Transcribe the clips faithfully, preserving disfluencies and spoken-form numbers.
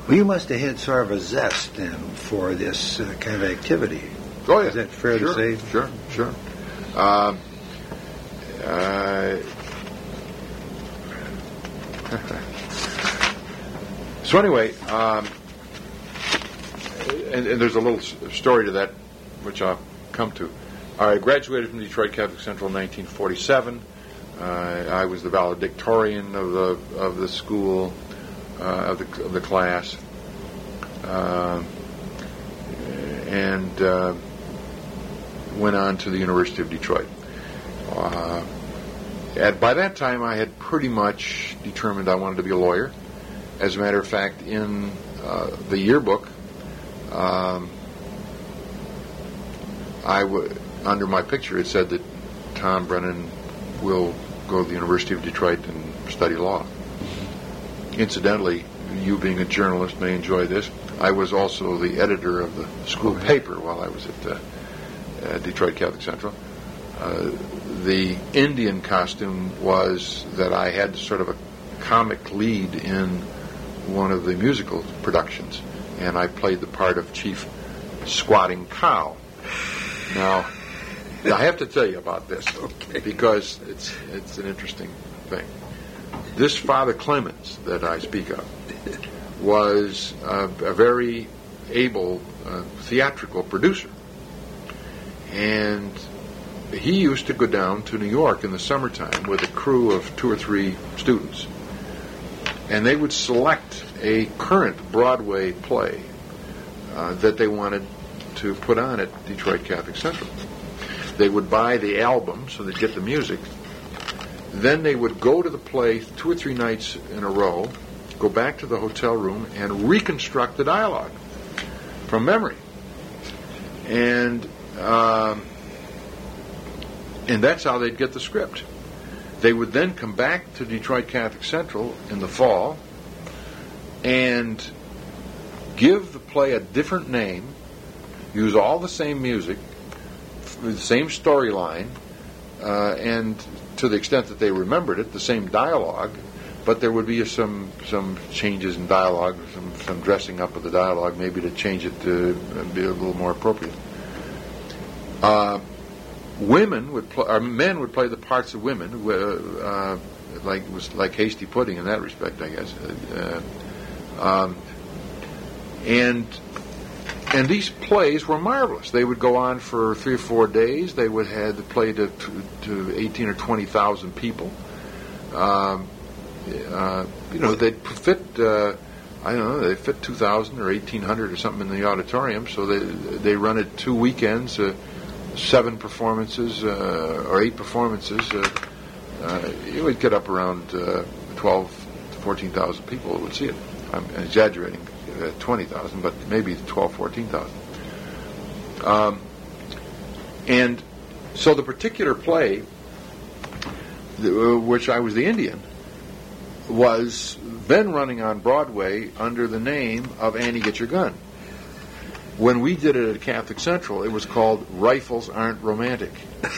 Well, you must have had sort of a zest then for this uh, kind of activity. Oh, yeah. Is that fair sure, to say? Sure, sure. Um, uh, so anyway, um, and, and there's a little story to that, which I'll come to. I graduated from Detroit Catholic Central in nineteen forty-seven. Uh, I was the valedictorian of the of the school, uh, of the of the class, uh, and uh, went on to the University of Detroit. Uh, at, by that time, I had pretty much determined I wanted to be a lawyer. As a matter of fact, in uh, the yearbook, um, I w- under my picture it said that Tom Brennan will go to the University of Detroit and study law. Incidentally, you being a journalist may enjoy this. I was also the editor of the school okay. paper while I was at uh, uh, Detroit Catholic Central. Uh, the Indian costume was that I had sort of a comic lead in one of the musical productions, and I played the part of Chief Squatting Cow. Now, I have to tell you about this, okay, because it's it's an interesting thing. This Father Clemens that I speak of was a, a very able uh, theatrical producer, and he used to go down to New York in the summertime with a crew of two or three students, and they would select a current Broadway play uh, that they wanted to put on at Detroit Catholic Central. They would buy the album so they'd get the music. Then they would go to the play two or three nights in a row, go back to the hotel room, and reconstruct the dialogue from memory. And um, and that's how they'd get the script. They would then come back to Detroit Catholic Central in the fall and give the play a different name, use all the same music, the same storyline, uh, and to the extent that they remembered it, the same dialogue, but there would be some some changes in dialogue, some, some dressing up of the dialogue, maybe to change it to be a little more appropriate. Uh, women would play, or men would play the parts of women, uh, like it was like Hasty Pudding in that respect, I guess. Uh, um, and And these plays were marvelous. They would go on for three or four days. They would have the play to, to, to eighteen or twenty thousand people. Um, uh, you know, they'd fit. Uh, I don't know. They fit two thousand or eighteen hundred or something in the auditorium. So they they run it two weekends, uh, seven performances uh, or eight performances. Uh, uh, you would get up around uh, twelve to fourteen thousand people who would see it. I'm exaggerating. Uh, twenty thousand, but maybe twelve, fourteen thousand. Um, and so the particular play, the, uh, which I was the Indian, was then running on Broadway under the name of Annie Get Your Gun. When we did it at Catholic Central, it was called Rifles Aren't Romantic.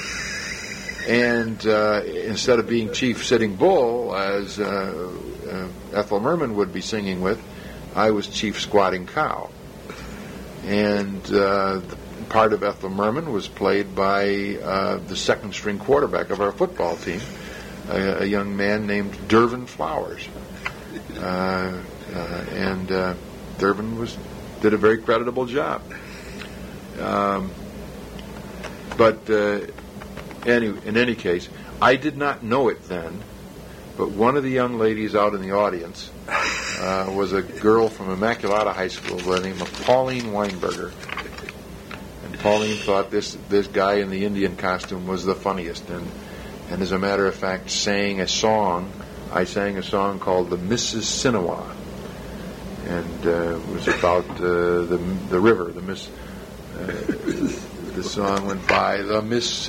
And uh, instead of being Chief Sitting Bull, as uh, uh, Ethel Merman would be singing with, I was Chief Squatting Cow. And uh, the part of Ethel Merman was played by uh, the second string quarterback of our football team, a, a young man named Dervin Flowers. Uh, uh, and uh, Dervin was did a very creditable job. Um, but uh, any, in any case, I did not know it then, but one of the young ladies out in the audience uh, was a girl from Immaculata High School by the name of Pauline Weinberger. And Pauline thought this this guy in the Indian costume was the funniest, and and as a matter of fact sang a song. I sang a song called the Missus Sinawa, and uh, it was about uh, the the river, the Miss. Uh, the song went by the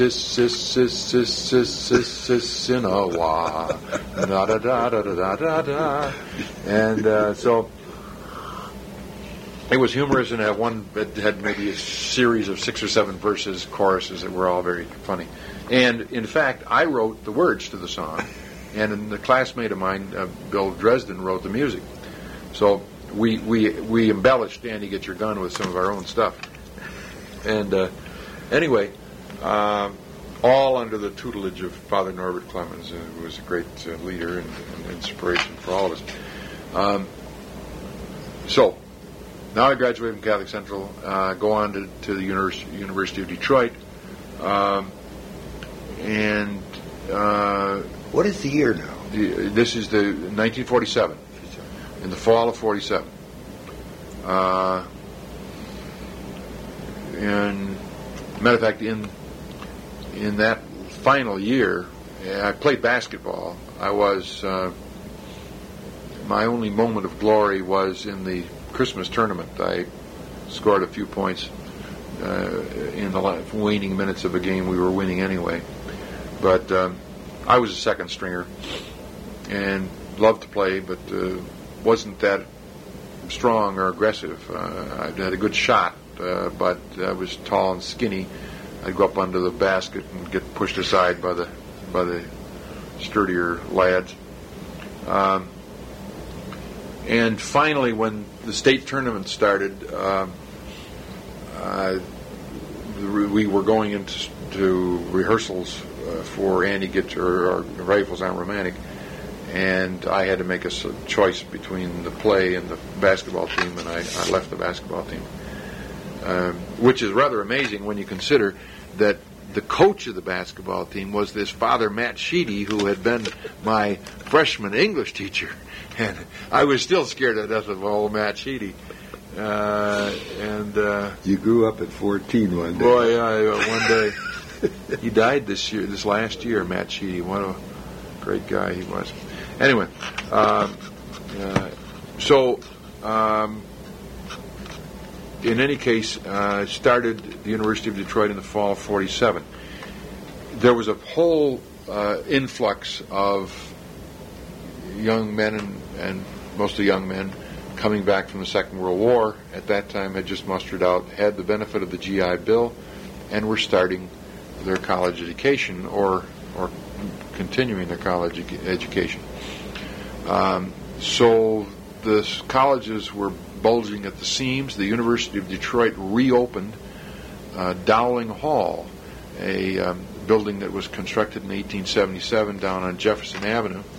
Mississinawa, da da da da da da da, and uh, so it was humorous, and it had one it had maybe a series of six or seven verses, choruses that were all very funny. And in fact, I wrote the words to the song, and the classmate of mine, uh, Bill Dresden, wrote the music. So we we we embellished Andy Get Your Gun with some of our own stuff. And uh, anyway, um, all under the tutelage of Father Norbert Clemens, uh, who was a great uh, leader and, and inspiration for all of us. Um, so, now I graduated from Catholic Central, uh, go on to, to the Univers- University of Detroit, um, and uh, what is the year now? The, this is the nineteen forty-seven, in the fall of forty-seven. Uh, and matter of fact, in in that final year, I played basketball. I was uh, my only moment of glory was in the Christmas tournament. I scored a few points uh, in the waning minutes of a game we were winning anyway. But um, I was a second stringer and loved to play, but uh, wasn't that strong or aggressive. Uh, I had a good shot, uh, but I was tall and skinny. I'd go up under the basket and get pushed aside by the by the sturdier lads. Um, and finally, when the state tournament started, um, uh, we were going into to rehearsals uh, for Andy Get or, or Rifles on Romantic, and I had to make a choice between the play and the basketball team, and I, I left the basketball team, um, which is rather amazing when you consider that the coach of the basketball team was this Father Matt Sheedy, who had been my freshman English teacher, and I was still scared to death of old Matt Sheedy. Uh, and uh, you grew up at fourteen one day. Boy, yeah, one day. He died this year, this last year, Matt Sheedy. What a great guy he was. Anyway, um, uh, so um, in any case, uh, started the University of Detroit in the fall of forty-seven. There was a whole uh, influx of young men and, and mostly young men coming back from the Second World War. At that time, had just mustered out, had the benefit of the G I Bill, and were starting their college education or or continuing their college edu- education. Um, so the colleges were bulging at the seams. The University of Detroit reopened uh, Dowling Hall, a um, building that was constructed in eighteen seventy-seven down on Jefferson Avenue.